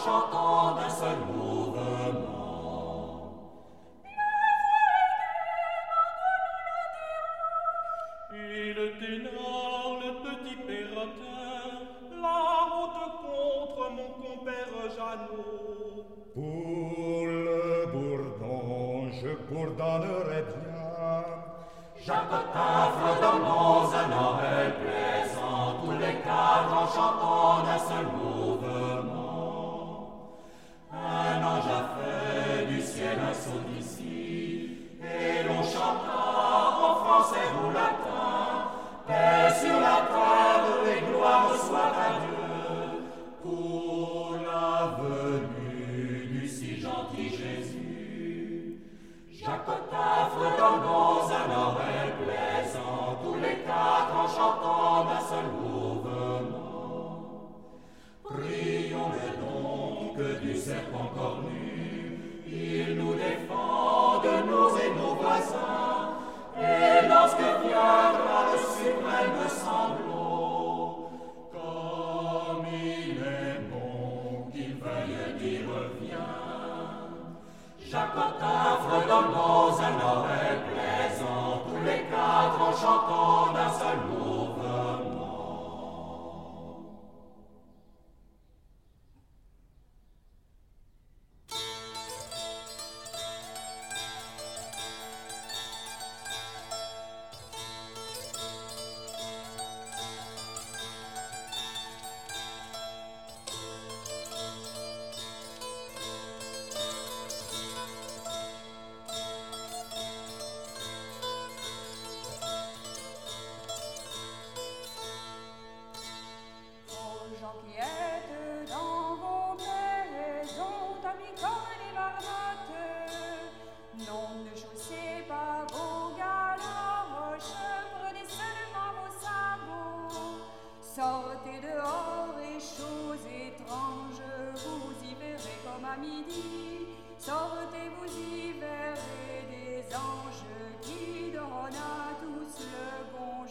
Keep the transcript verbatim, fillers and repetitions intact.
chantant d'un seul mouvement. Et le ténor, le petit perrotin, la route contre mon compère Jeannot. Pour le bourdon, je bourdonnerai bien. Jacotin, fredonnons un Noël plaisant, tous les quatre en chantant d'un seul mouvement. Un ange a fait du ciel un saut d'ici, et l'on chanta en français ou latin, paix sur la table et gloire soit à Dieu, pour la venue du si gentil Jésus. Jacotin, fredonnons un Noël plaisant, tous les quatre en chantant d'un seul mouvement. Prions-le donc que du serpent cornu, il nous défende, nous et nos voisins, et lorsque viendra le suprême sanglot, comme il est bon qu'il veuille dire viens. Jacotin, fredonnons un Noël plaisant, tous les quatre en chantant d'un seul mouvement. Qui êtes dans vos maisons, amis comme les marmottes, non, ne chaussez pas vos galoches, prenez seulement vos sabots, sortez dehors et choses étranges, vous y verrez comme à midi, sortez, vous y verrez des anges.